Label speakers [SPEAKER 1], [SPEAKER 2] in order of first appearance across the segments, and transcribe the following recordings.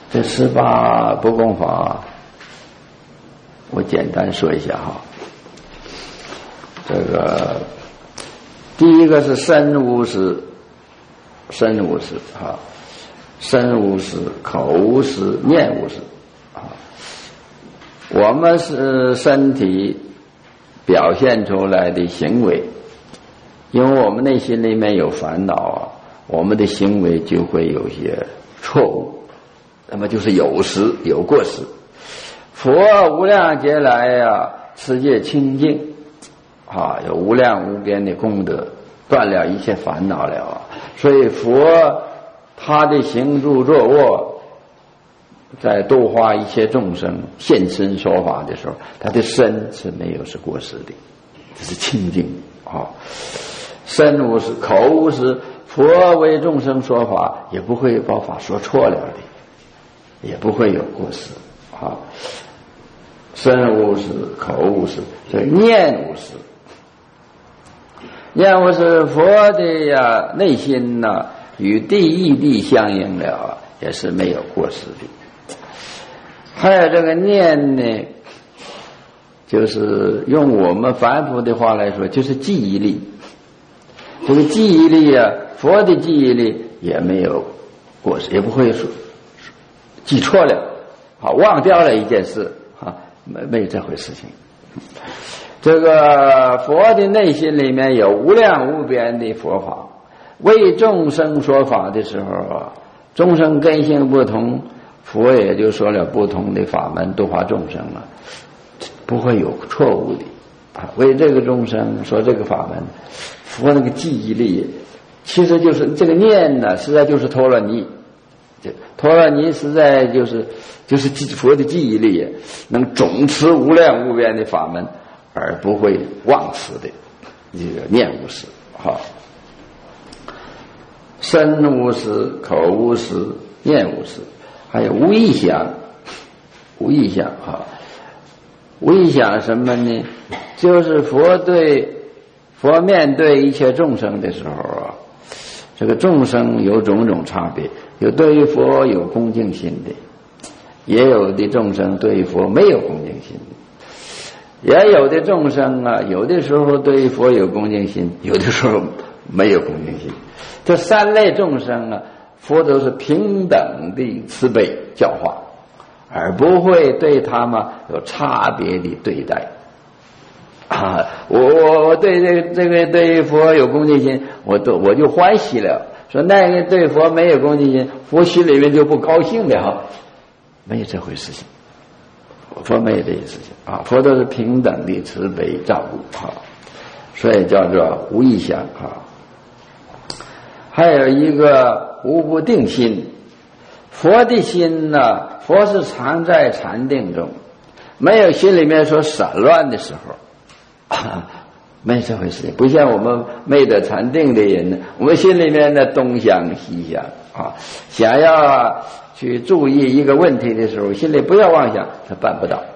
[SPEAKER 1] 这18不共法，我简单说一下哈。这个第一个是身无实，身无实啊，身无实，口无实，念无实啊。我们是身体表现出来的行为，因为我们内心里面有烦恼啊，我们的行为就会有些错误，那么就是有失有过失。佛无量劫来呀，世界清净啊，有无量无边的功德，断了一切烦恼了啊。所以佛他的行住坐卧，在度化一切众生现身说法的时候，他的身是没有是过失的，这是清净啊。身无实，口无实，佛为众生说法，也不会把法说错了的，也不会有过失啊。身无实，口无实，这念无实。念无实，佛的内心与地义地相应了也是没有过失的。还有这个念呢，就是用我们凡夫的话来说，就是记忆力。这个记忆力佛的记忆力也没有过失，也不会说记错了忘掉了一件事没有这回事情。这个佛的内心里面有无量无边的佛法，为众生说法的时候众生根性不同，佛也就说了不同的法门度化众生了，不会有错误的为这个众生说这个法门。佛那个记忆力其实就是这个念实在就是陀罗尼，陀罗尼实在就是佛的记忆力能总持无量无边的法门而不会忘词的这个念无实身无实，口无实，念无实，还有无意想。无意想无意想什么呢？就是佛面对一切众生的时候这个众生有种种差别，有对于佛有恭敬心的，也有的众生对于佛没有恭敬心的，也有的众生有的时候对于佛有恭敬心，有的时候没有恭敬心。这三类众生佛都是平等的慈悲教化，而不会对他们有差别的对待我对这个对佛有恭敬心，我就欢喜了。说那个对佛没有恭敬心，佛心里面就不高兴的没有这回事情。佛没有这些事情佛都是平等的慈悲照顾所以叫做无意想还有一个无不定心。佛的心佛是常在禅定中，没有心里面说散乱的时候没有这回事情。不像我们没得禅定的人我们心里面东想西想想要去注意一个问题的时候，心里不要妄想，他办不到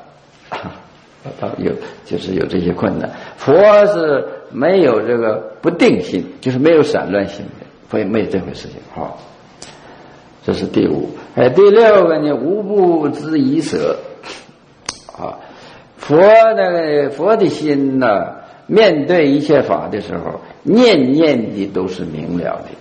[SPEAKER 1] 就是有这些困难。佛是没有这个不定心，就是没有散乱心的，所以没有这回事情这是第五。第六个呢，无不知已舍佛的心面对一切法的时候，念念的都是明了的，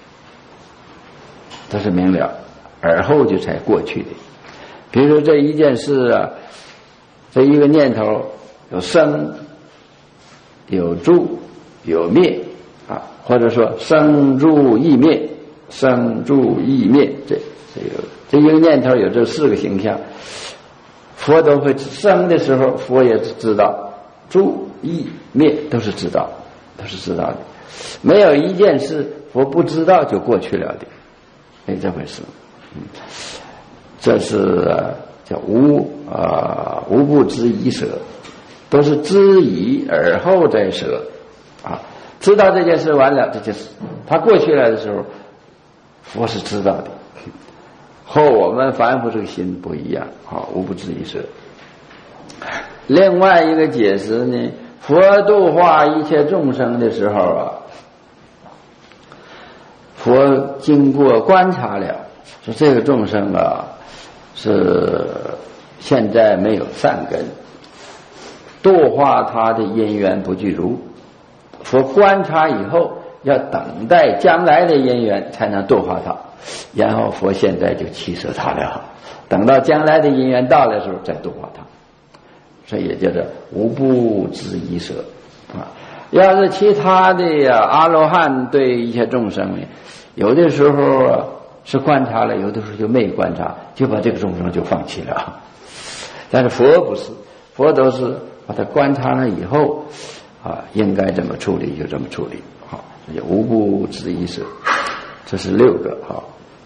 [SPEAKER 1] 都是明了，而后就才过去的。比如说这一件事这一个念头有生有住有灭或者说生住异灭，生住异灭，这一个念头有这4个形象。佛都会生的时候，佛也知道，住异灭都是知道的。没有一件事佛不知道就过去了的，没这回事。这是叫无不知已舍，都是知已而后再舍知道这件事完了，这件事他过去了的时候，佛是知道的。和我们凡夫这个心不一样无不知已舍。另外一个解释呢，佛度化一切众生的时候佛经过观察了说这个众生啊是现在没有善根，度化他的因缘不具足，佛观察以后要等待将来的因缘才能度化他，然后佛现在就弃舍他了，等到将来的因缘到来的时候再度化他，所以也叫做无不知一舍啊。要是其他的阿罗汉对一切众生呢，有的时候是观察了，有的时候就没观察，就把这个众生就放弃了。但是佛不是，佛都是把它观察了以后啊，应该怎么处理就这么处理，好，这就无不知一舍。这是6个，好。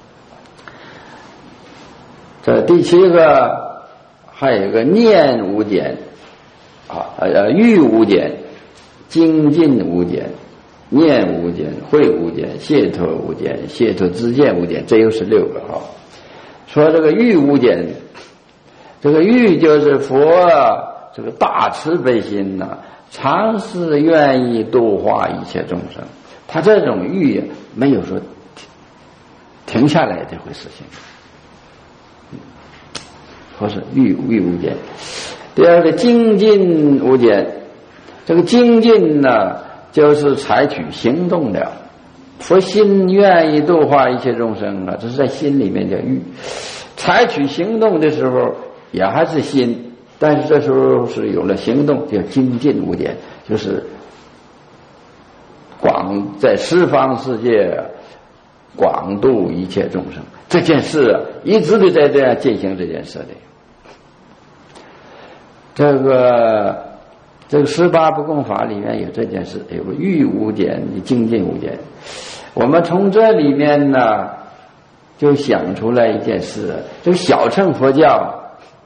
[SPEAKER 1] 这第7个还有一个念无间啊，欲无间、精进无间、念无间、慧无间、解脱无间、解脱知见无间，这又是6个哈。说这个欲无间，这个欲就是佛这个大慈悲心呐，常是愿意度化一切众生，他这种欲没有说停下来这回事情，或是欲无间。第2个精进无间，这个精进呢就是采取行动了，佛心愿意度化一切众生啊，这是在心里面叫欲。采取行动的时候也还是心，但是这时候是有了行动，叫精进无间，就是在十方世界广度一切众生这件事啊，一直都在这样进行这件事的。这个18不共法里面有这件事，有个欲无间，精进无间。我们从这里面呢就想出来一件事，这个小乘佛教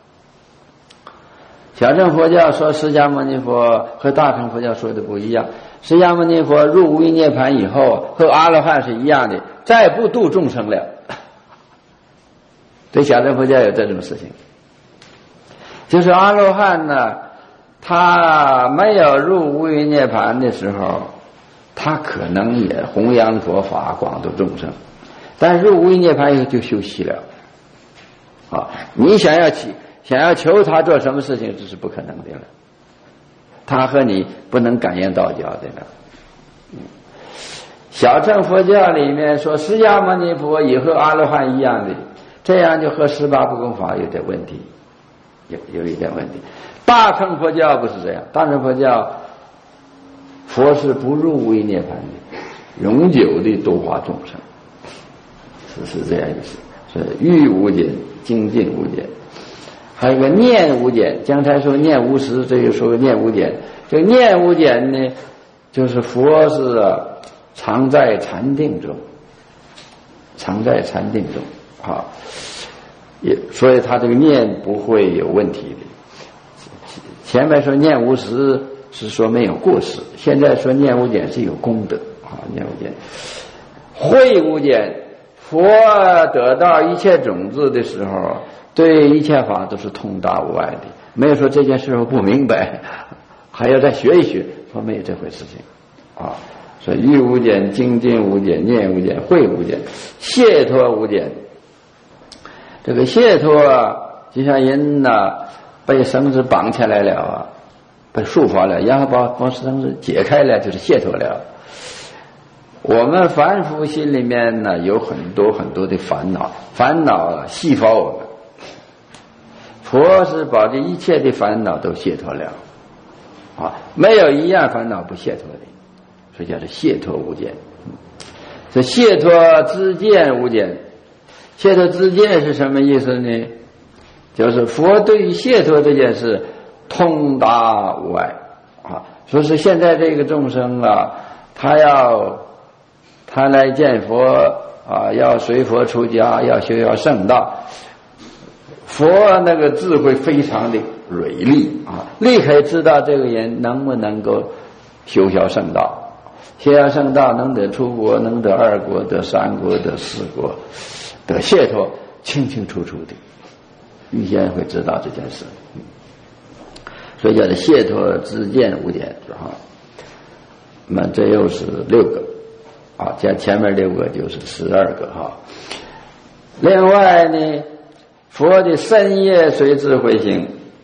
[SPEAKER 1] 说释迦牟尼佛和大乘佛教说的不一样。释迦牟尼佛入无余涅盘以后和阿罗汉是一样的，再不度众生了。对小乘佛教有这种事情，就是阿罗汉呢，他没有入无余涅盘的时候，他可能也弘扬佛法广度众生，但入无余涅盘以后就休息了啊！你想要求他做什么事情，这是不可能的了，他和你不能感应道交的了。小乘佛教里面说释迦牟尼佛也和阿罗汉一样的，这样就和18不共法有点问题，有一点问题。大乘佛教不是这样，大乘佛教佛是不入无余涅盘的，永久的度化众生，是这样意思。是欲无间、精进无间，还有一个念无间。刚才说念无实，这就说念无间。这个念无间呢，就是佛是常在禅定中，啊，所以他这个念不会有问题的。前面说念无实是说没有过失，现在说念无间是有功德啊，念无间。慧无间，佛得到一切种子的时候，对一切法都是通达无碍的，没有说这件事我不明白，还要再学一学，说没有这回事情啊。所以欲无间、精进无间、念无间、慧无间、解脱无间。这个解脱啊，就像人被绳子绑起来了啊，被束缚了，然后把绳子解开了，就是解脱了。我们凡夫心里面呢有很多很多的烦恼细胞了，佛是把这一切的烦恼都解脱了啊，没有一样烦恼不解脱的，所以叫做解脱无间。这解脱知见无间，解脱知见是什么意思呢？就是佛对于解脱这件事通达无碍啊，说是现在这个众生啊，他来见佛啊，要随佛出家，要修圣道，佛那个智慧非常的锐利啊，立刻知道这个人能不能够修圣道，修圣道能得出国，能得2国，得3国，得4国，得解脱，清清楚楚的，预先会知道这件事，所以叫做解脱知见无间啊。那么这又是6个啊，加前面6个就是12个哈。 另外呢，佛的身业随智慧行。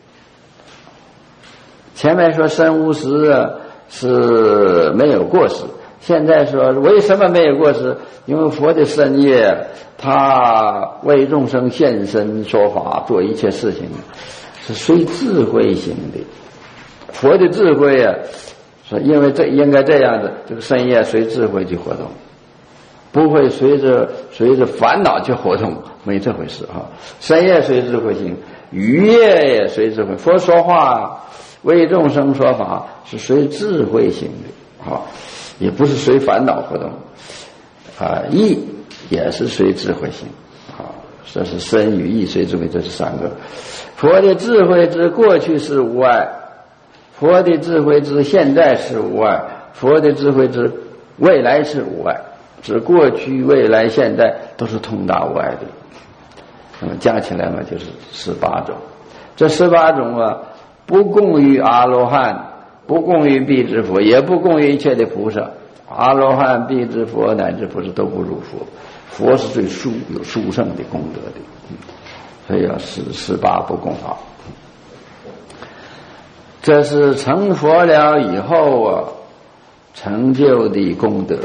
[SPEAKER 1] 前面说身无实是没有过失，现在说为什么没有过失？因为佛的身业，他为众生现身说法，做一切事情是随智慧行的。佛的智慧啊，说因为这应该这样的，这个身业随智慧去活动，不会随着烦恼去活动，没这回事啊。身业随智慧行，语业也随智慧。佛说话为众生说法是随智慧行的啊，也不是随烦恼活动啊。意也是随智慧行啊，这是身语意随智慧，这是三个。佛的智慧之过去是无碍，佛的智慧之现在是无碍，佛的智慧之未来是无碍，指过去未来现在都是通达无碍的。那么加起来嘛就是18种。这18种啊，不共于阿罗汉，不共于辟支佛，也不共于一切的菩萨。阿罗汉、辟支佛乃至菩萨都不入佛，佛是最有殊胜的功德的，所以要18不共法。这是成佛了以后啊成就的功德。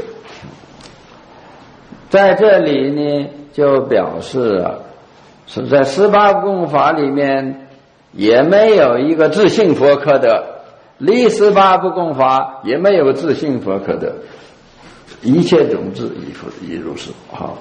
[SPEAKER 1] 在这里呢就表示啊，是在18不共法里面也没有一个自性佛可得，离18不共法也没有自性佛可得，一切种子亦如是。好，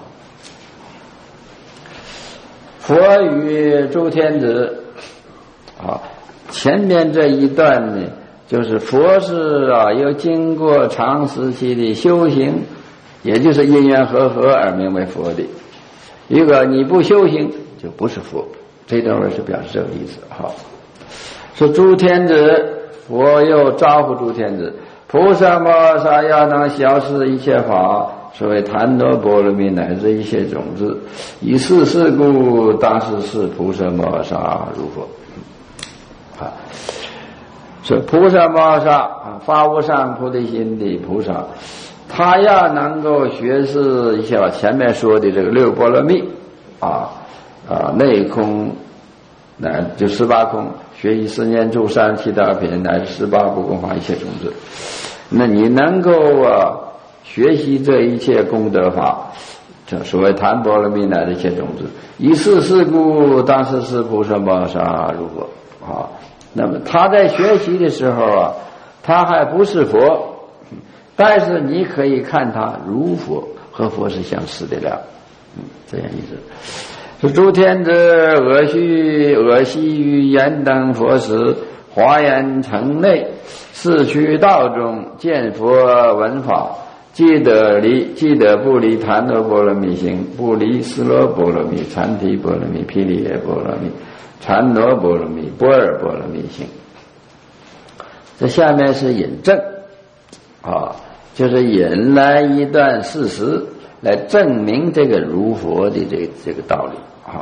[SPEAKER 1] 佛与诸天子，好，前面这一段呢，就是佛是啊，又经过长时期的修行，也就是因缘和合而名为佛的。一个你不修行就不是佛，这段文是表示这个意思。好，说诸天子，佛又招呼诸天子，菩萨摩萨要能消失一切法，所谓檀多波罗蜜乃至一切种子，以是事故，当时是菩萨摩萨如佛。啊，所以菩萨摩萨发无上菩提心的菩萨，他要能够学识一下前面说的这个6波罗蜜内空乃就18空，学习4念住3七大品乃至18不共法一切种子。那你能够学习这一切功德法，这所谓檀波罗蜜乃至一切种子，以是事故，当时是菩萨摩萨如佛啊。那么他在学习的时候啊，他还不是佛，但是你可以看他如佛，和佛是相似的了。这样意思。是诸天子恶悉于言等佛时，华严城内，四驱道中，见佛闻法，既得不离檀多波罗蜜行，不离斯罗波罗蜜、禅提波罗蜜、毗梨耶波罗蜜、禅罗波罗蜜、般若波罗蜜行。这下面是引证就是引来一段事实来证明这个如佛的这个道理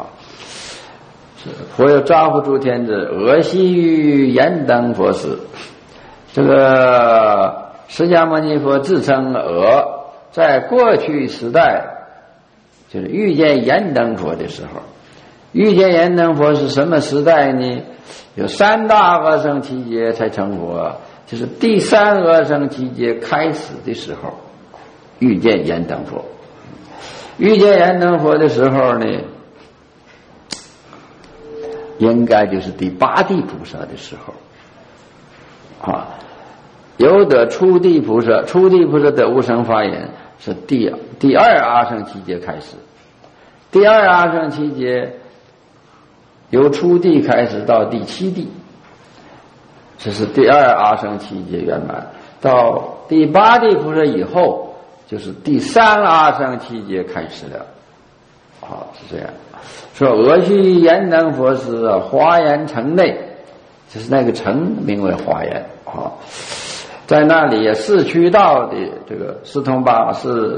[SPEAKER 1] 佛有招呼诸天子，恶悉于言等佛时，这个释迦牟尼佛自称在过去时代，就是遇见言等佛的时候。遇见言等佛是什么时代呢？有3大阿僧祇劫才成佛，就是第3阿僧祇劫开始的时候遇见言等佛。遇见言等佛的时候呢，应该就是第8地菩萨的时候有的初地菩萨的无生法眼是第2阿僧祇劫开始。第2阿僧祇劫由初地开始到第7地，这是第2阿僧祇劫圆满。到第8地菩萨以后，就是第3阿僧祇劫开始了。是这样。说恶悉言等佛时华严城内，就是那个城名为华严在那里四驱道的这个四通八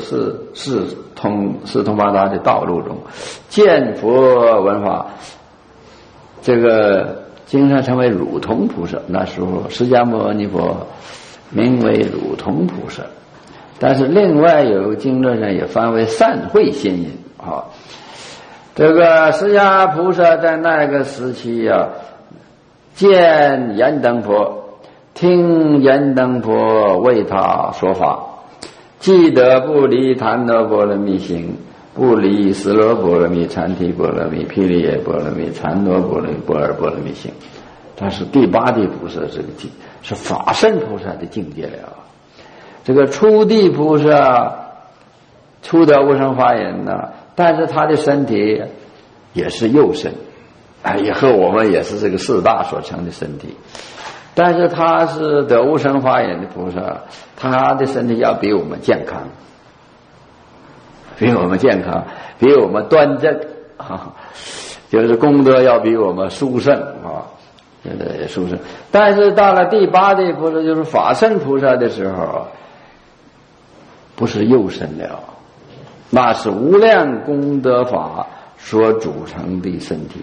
[SPEAKER 1] 达的道路中，见佛闻法。这个经常称为乳童菩萨，那时候释迦牟尼佛名为乳童菩萨，但是另外有经论上也翻为善慧仙人这个释迦菩萨在那个时期啊，见燃灯佛，听燃灯佛为他说法，记得不离檀那波罗蜜行，不离斯罗波罗蜜、禅提波罗蜜、毗梨耶波罗蜜、禅那波罗蜜、般若波罗蜜行。它是第八地菩萨这个境，是法身菩萨的境界了。这个初地菩萨初得无生法忍呢，但是他的身体也是幼身，也和我们也是这个四大所成的身体，但是他是得无生法忍的菩萨，他的身体要比我们健康，比我们健康，比我们端正就是功德要比我们殊胜殊胜。但是到了第八地菩萨，就是法身菩萨的时候，不是幼身了，那是无量功德法所组成的身体。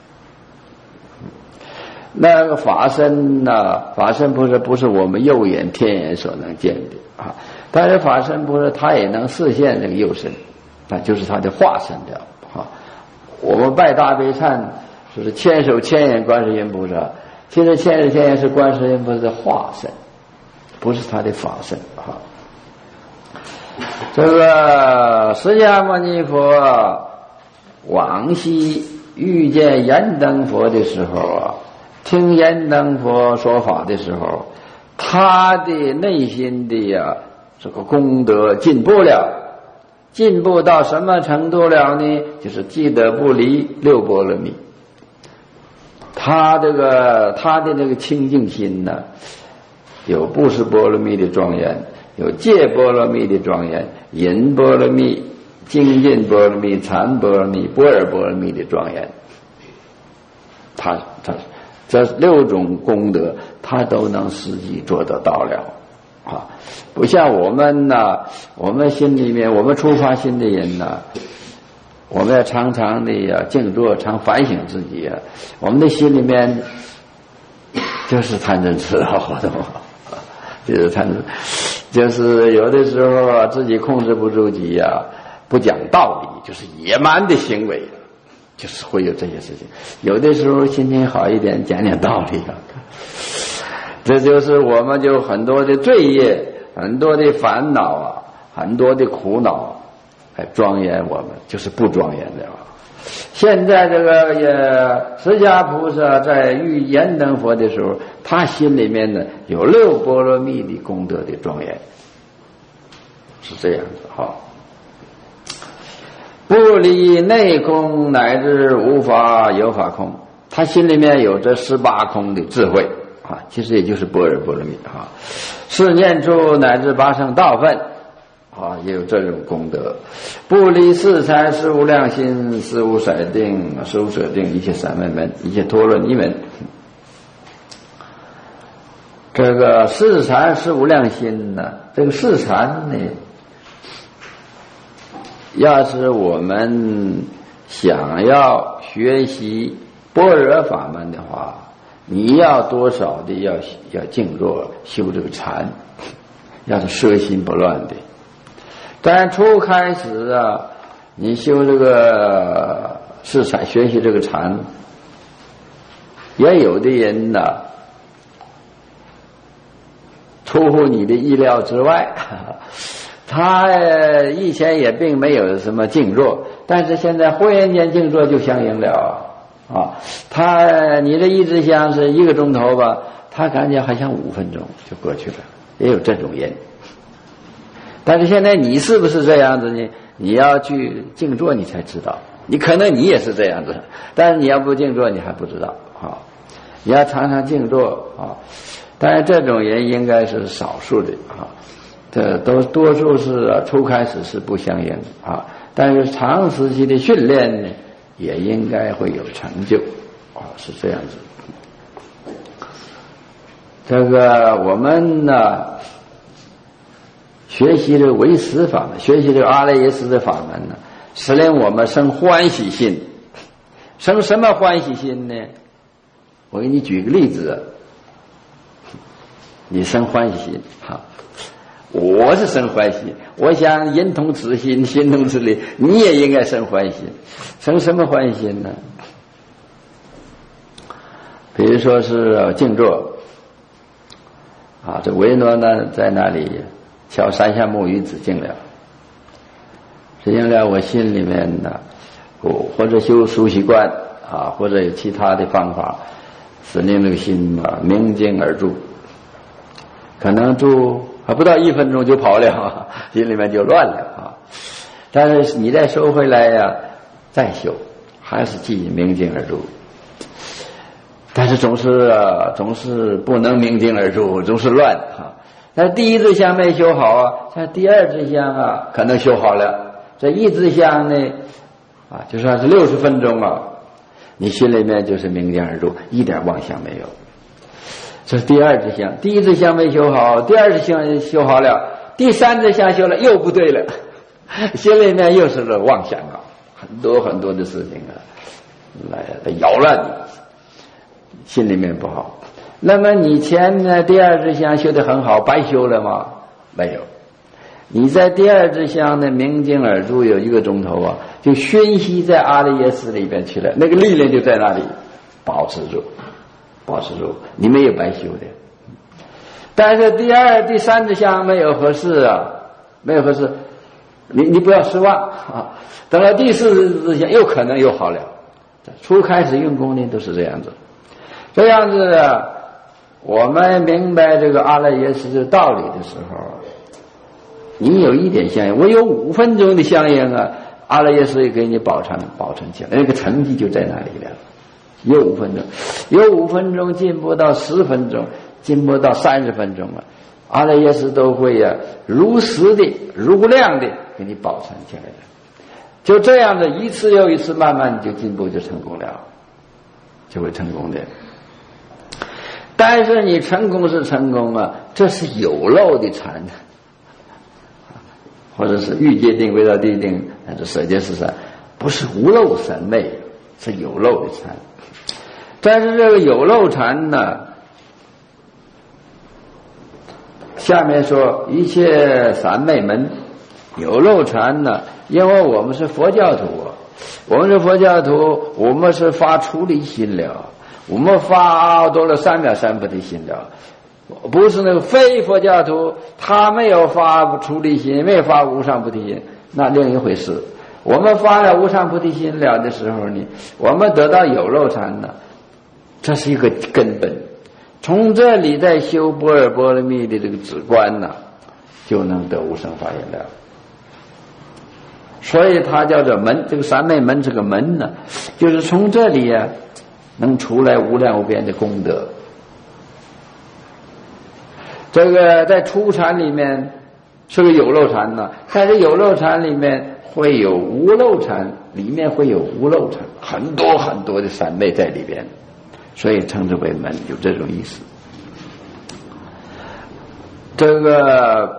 [SPEAKER 1] 那个法身呢，法身菩萨不是我们肉眼天眼所能见的但是法身菩萨他也能实现这个幼身，那就是他的化身了我们拜大悲忏就是千手千眼观世音菩萨，其实千手千眼是观世音菩萨的化身，不是他的法身这个释迦牟尼佛往昔遇见燃灯佛的时候听燃灯佛说法的时候，他的内心的这个功德进步了，进步到什么程度了呢？就是记得不离六波罗蜜。他的那个清净心呢，有布施波罗蜜的庄严，有戒波罗蜜的庄严，忍波罗蜜、精进波罗蜜、禅波罗蜜、般若波罗蜜的庄严。他这六种功德，他都能实际做得到了不像我们呢，我们心里面，我们出发心的人呢，我们要常常的静坐，常反省自己我们的心里面就是贪嗔痴的活动就是贪嗔，就是有的时候自己控制不住自己不讲道理，就是野蛮的行为，就是会有这些事情。有的时候心情好一点，讲讲道理这就是我们就很多的罪业，很多的烦恼很多的苦恼庄严我们就是不庄严的现在这个释迦菩萨在遇燃灯佛的时候，他心里面呢有六波罗蜜的功德的庄严，是这样子不离内空乃至无法有法空，他心里面有这18空的智慧其实也就是般若波罗蜜是念处乃至八圣道分也有这种功德。不离四禅十无量心，十无色定，十无舍定，一切三昧门，一切陀罗尼门。这个四禅十无量心呢，这个四禅呢，要是我们想要学习般若法门的话，你要多少的要静坐修这个禅，要是摄心不乱的。但初开始你修这个四禅，学习这个禅，也有的人出乎你的意料之外，他以前也并没有什么静坐，但是现在忽然间静坐就相应了你的一支香是1个钟头吧，他感觉好像5分钟就过去了，也有这种人。但是现在你是不是这样子呢？你要去静坐你才知道，你可能你也是这样子，但是你要不静坐你还不知道你要常常静坐但是这种人应该是少数的这多数是初开始是不相应但是长时期的训练呢，也应该会有成就是这样子。这个我们学习这个唯识法门，学习这个阿赖耶识的法门使令我们生欢喜心。生什么欢喜心呢？我给你举个例子，你生欢喜心我是生欢喜，我想人同此心，心同此理，你也应该生欢喜。生什么欢喜呢？比如说是静坐啊，这维诺呢在那里敲三下木鱼止境了，止境了，我心里面呢，或者修熟习观啊，或者有其他的方法，使令这个心啊明镜而住，可能住还不到1分钟就跑了，心里面就乱了啊。但是你再收回来呀，再修，还是继续明镜而住。但是总是不能明镜而住，总是乱啊。那第一支香没修好啊，像第二支香啊，可能修好了。这一支香呢，啊，就算是60分钟啊，你心里面就是明镜而住，一点妄想没有。这是第二支香，第一支香没修好，第二支香修好了，第三支香修了又不对了，心里面又是个妄想啊，很多很多的事情啊，来扰乱你。心里面不好，那么你前呢第二支香修得很好，白修了吗？没有。你在第二支香呢明镜而住有1个钟头啊，就熏习在阿赖耶识里边去了，那个力量就在那里保持住，你没有白修的。但是第二、第三支香没有合适啊，没有合适，你不要失望啊。等到第4支香又可能又好了。初开始用功呢都是这样子。这样子啊，我们明白这个阿赖耶识的道理的时候，你有一点相应，我有5分钟的相应啊，阿赖耶识也给你保存起来，那个成绩就在那里了。有5分钟，有5分钟进步到10分钟，进步到30分钟了，阿赖耶识都会啊如实的、如量的给你保存起来的。就这样的一次又一次，慢慢就进步，就成功了，就会成功的。但是你成功是成功啊，这是有漏的禅，或者是欲界定、唯道地定，还是舍戒十善，不是无漏三昧，是有漏的禅。但是这个有漏禅呢，下面说一切三昧门有漏禅呢，因为我们是佛教徒啊，我们是发出离心了。我们发多了3藐三菩提心了，不是那个非佛教徒，他没有发出离心，没有发无上菩提心，那另一回事。我们发了无上菩提心了的时候呢，我们得到有漏禅呢，这是一个根本。从这里再修般若波罗蜜的这个止观呢，就能得无生法忍了。所以它叫做门，这个三昧门这个门呢，就是从这里啊能出来无量无边的功德。这个在初禅里面是个有漏禅呢，但是有漏禅里面会有无漏禅，里面会有无漏禅，很多很多的三昧在里边，所以称之为门，有这种意思。这个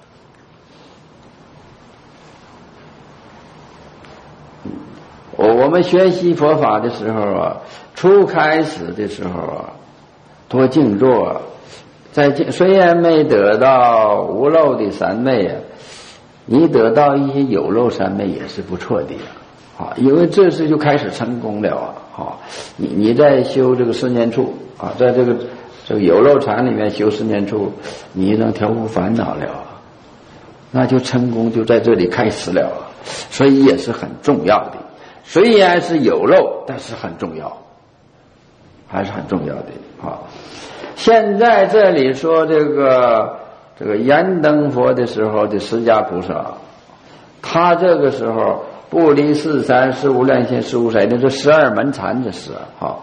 [SPEAKER 1] 我们学习佛法的时候啊，初开始的时候啊，多静坐啊，虽然没得到无漏的三昧啊，你得到一些有漏三昧也是不错的啊，因为这次就开始成功了啊。你在修这个四念处啊，在这个有漏禅里面修四念处，你能调伏烦恼了，那就成功就在这里开始了，所以也是很重要的。虽然是有漏，但是很重要，还是很重要的啊。现在这里说这个燃灯佛的时候的释迦菩萨，他这个时候不离四禅、十无量心、十无色定，这12门禅的事啊，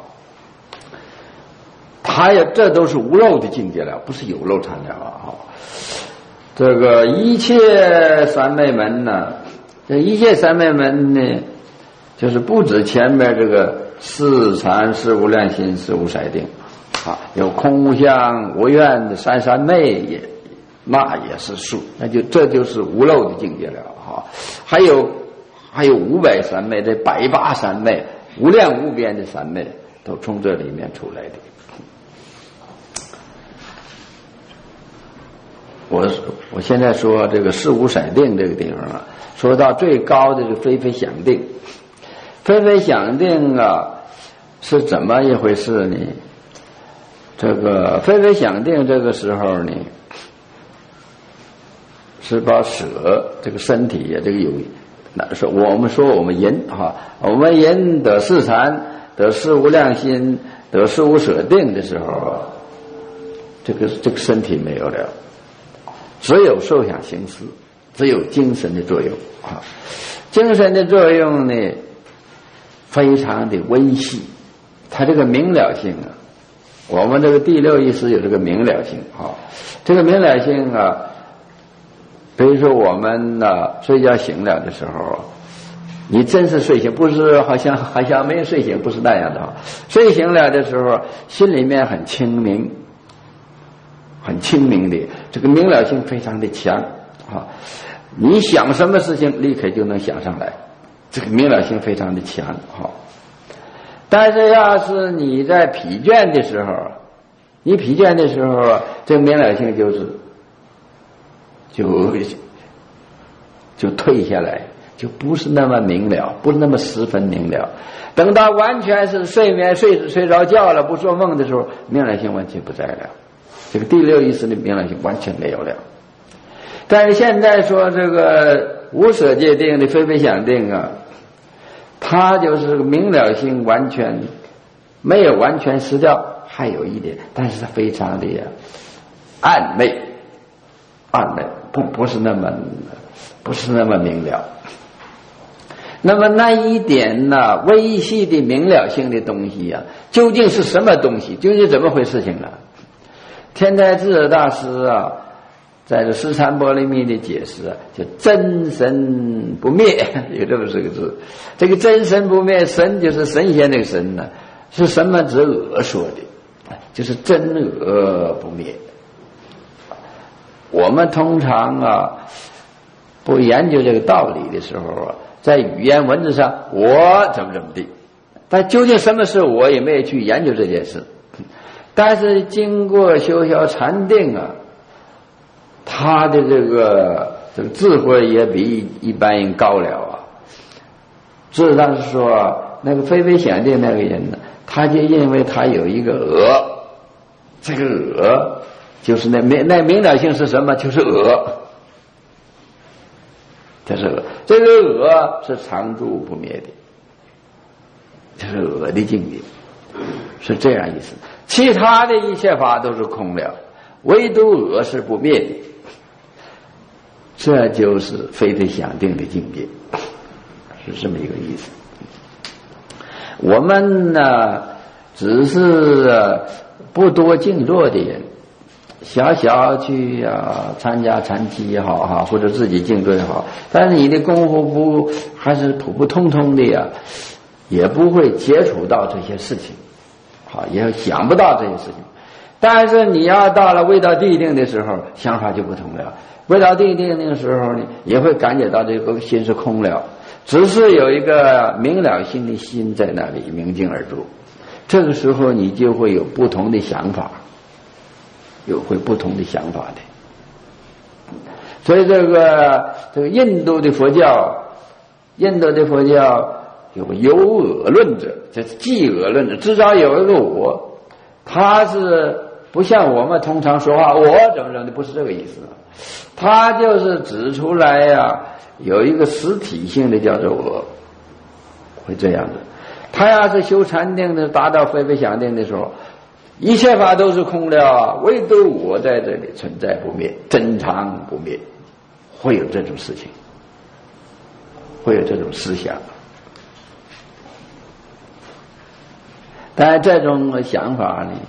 [SPEAKER 1] 他也这都是无漏的境界了，不是有漏禅了啊。这个一切三昧门呢，这一切三昧门呢，就是不止前面这个四禅、十无量心、十无色定啊，有空无相、无愿的三昧那也是数，这就是无漏的境界了啊。还有500三昧的180三昧，无量无边的三昧，都从这里面出来的。 我现在说这个事无闪定这个地方啊，说到最高的是非非想定。非非想定啊，是怎么一回事呢？这个非非想定这个时候呢，是把舍这个身体啊，这个有，那说我们人哈，我们人得四禅，得事无量心，得事无舍定的时候啊，这个身体没有了，只有受想行识，只有精神的作用啊。精神的作用呢，非常的微细，它这个明了性啊，我们这个第六意识有这个明了性啊，这个明了性啊，比如说我们睡觉醒了的时候，你真是睡醒，不是好像没有睡醒，不是那样的啊。睡醒了的时候，心里面很清明，很清明的，这个明了性非常的强啊。你想什么事情，立刻就能想上来，这个明了性非常的强啊。但是要是你在疲倦的时候，你疲倦的时候，这个明了性就退下来，就不是那么明了，不是那么十分明了。等到完全是睡眠睡着觉了，不做梦的时候，明了性完全不在了，这个第六意识的明了性完全没有了。但是现在说这个无舍界定的非非想定啊，它就是明了性完全没有完全失掉，还有一点，但是它非常的暧昧，不是那么明了。那么那一点呢，微细的明了性的东西啊，究竟是什么东西？究竟怎么回事情呢？天台智者大师啊，在这十禅波罗蜜的解释啊，就真神不灭，有这么四个字。这个真神不灭，神就是神仙那个神呢，是什么指我说的？就是真我不灭。我们通常啊，不研究这个道理的时候啊，在语言文字上我怎么地，但究竟什么是我，也没有去研究这件事。但是经过修学禅定啊，他的这个智慧也比一般人高了啊。事实上是说，那个非非想定那个人呢，他就认为他有一个我，这个我就是那明了性是什么？就是我，这是我，这个我是常住不灭的，这是我的境界，是这样意思。其他的一切法都是空了，唯独我是不灭的，这就是非非想定的境界，是这么一个意思。我们呢，只是不多静坐的人，小去参加禅期也好哈，或者自己静坐也好，但是你的功夫还是普普通通的呀，也不会接触到这些事情，好，也想不到这些事情。但是你要到了未到地定的时候，想法就不同了。未到地定的时候呢，也会感觉到这个心是空了，只是有一个明了性的心在那里明镜而住。这个时候你就会有不同的想法，会不同的想法的。所以这个印度的佛教有个有我论者，就是即我论者，至少有一个我，他是不像我们通常说话我怎么的，不是这个意思。他就是指出来有一个实体性的叫做我，会这样的。他要是修禅定的，达到非非想定的时候，一切法都是空了，唯独我在这里存在不灭，真常不灭，会有这种事情，会有这种思想。但这种想法呢，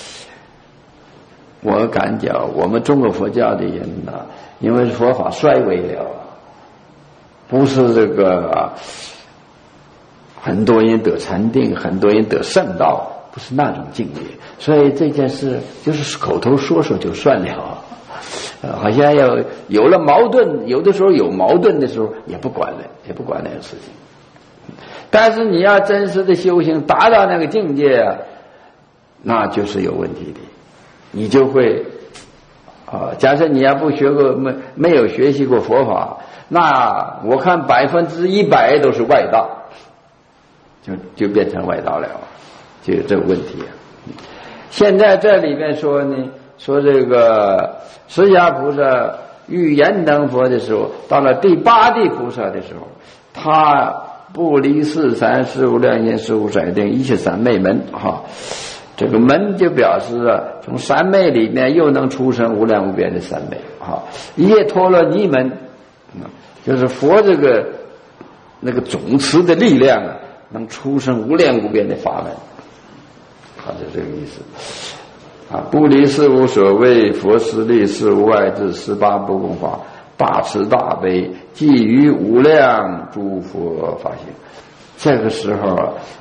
[SPEAKER 1] 我感觉我们中国佛教的人呢，因为佛法衰微了，不是这个很多人得禅定，很多人得圣道，不是那种境界，所以这件事就是口头说说就算了，好像有了矛盾，有的时候有矛盾的时候也不管了，也不管那个事情。但是你要真实的修行，达到那个境界那就是有问题的，你就会假设你要不学过没有学习过佛法，那我看100%都是外道，就变成外道了，就有这个问题。现在这里面说呢，说这个释迦菩萨遇燃灯佛的时候，到了第8地菩萨的时候，他不离四禅十无量心十无甩定一切三昧门这个门就表示从三昧里面又能出生无量无边的三昧一切陀罗尼门就是佛这个那个总持的力量能出生无量无边的法门就这个意思不离事无所谓，佛实力事无外至18不共法，大慈大悲寄于无量诸佛法性。这个时候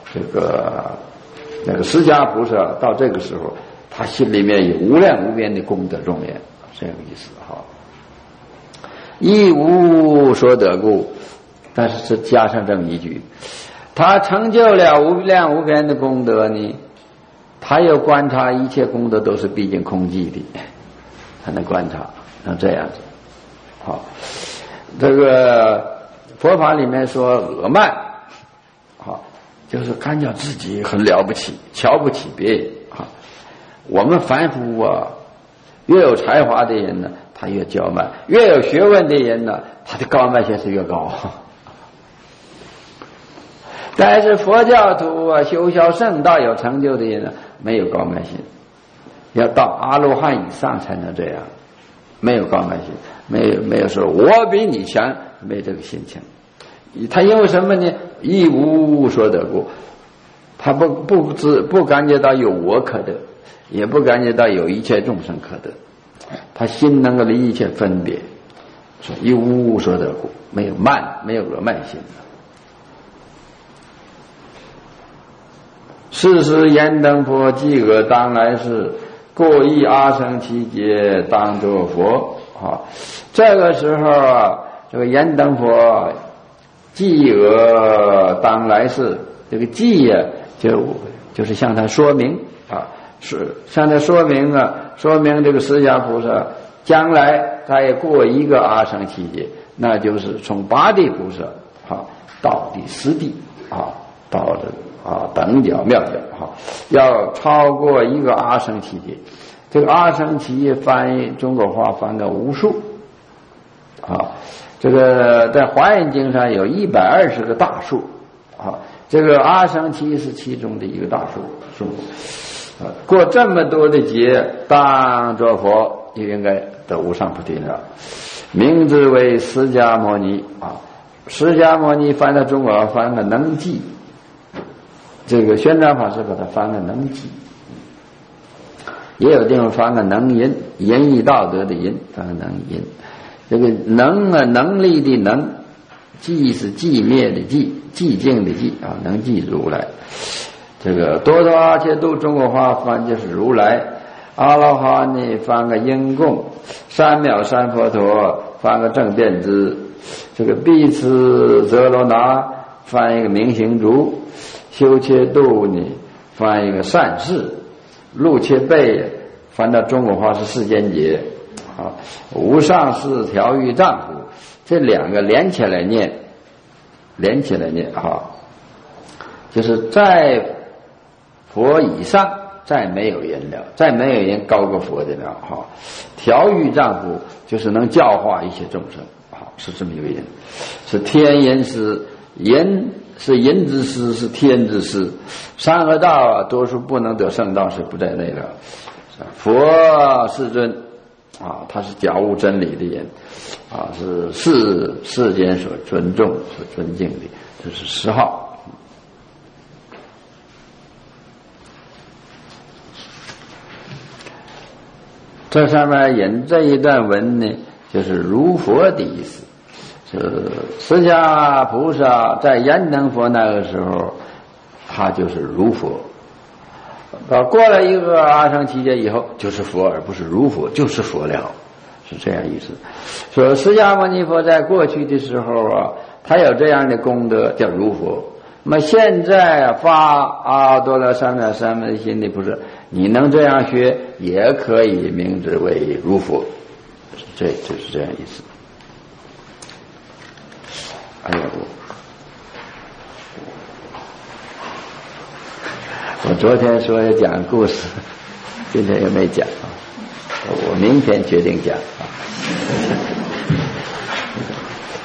[SPEAKER 1] 那个释迦菩萨到这个时候，他心里面有无量无边的功德庄严，这个意思亦无所得故，但是加上这么一句，他成就了无量无边的功德呢，他又观察一切功德都是毕竟空寂的，他能观察，能这样子。这个佛法里面说恶慢，就是感觉自己很了不起，瞧不起别人我们凡夫越有才华的人呢，他越骄慢；越有学问的人呢，他的高慢性是越高。但是佛教徒修学圣道有成就的人呢，没有高慢心，要到阿罗汉以上才能这样，没有高慢心，没有说我比你强，没这个心情。他因为什么呢？亦无所得故，他不感觉到有我可得，也不感觉到有一切众生可得，他心能够离一切分别，说亦无所得故，没有恶慢心。是时燃灯佛既訛当来世，过一阿僧祇劫当作佛这个时候这个燃灯佛既訛当来世，这个既就是向他说明是向他说明说明这个释迦菩萨将来他也过一个阿僧祇劫，那就是从8地菩萨到第10地到这个等觉妙觉要超过一个阿僧祇劫。这个阿僧祇劫翻译中国话翻个无数这个在华严经上有120个大数这个阿僧祇是其中的一个大数过这么多的劫当作佛，就应该得无上菩提了，名字为释迦牟尼释迦牟尼翻到中国话翻个能记，这个宣传法师把它翻个能记，也有地方翻个能淫，仁义道德的淫翻个能淫。这个能力的能，寂是寂灭的寂，寂静的寂能寂如来。这个多多阿切度中国话翻就是如来，阿罗汉呢翻个因供，三藐三佛陀翻个正遍知，这个毗持遮罗那翻一个明行足，修切度呢翻一个善事，路切贝翻到中国话是世间劫无上士调御丈夫，这两个连起来念就是在佛以上再没有人了，再没有人高过佛的了调御丈夫就是能教化一切众生是这么一个人，是天人师，人是人之师，是天之师，三恶道多数不能得圣道是不在内的。佛世尊他是觉悟真理的人是世间所尊重所尊敬的，这是10号。这上面引这一段文呢，就是如佛的意思。释迦菩萨在燃灯佛那个时候，他就是如佛。过了一个阿僧祇劫以后，就是佛，而不是如佛，就是佛了，是这样意思。说释迦牟尼佛在过去的时候他有这样的功德叫如佛， 那么现在发阿多罗三藐三昧心的不是，你能这样学，也可以名之为如佛，就是这样意思。哎呀，我昨天说要讲故事，今天也没讲啊，我明天决定讲啊。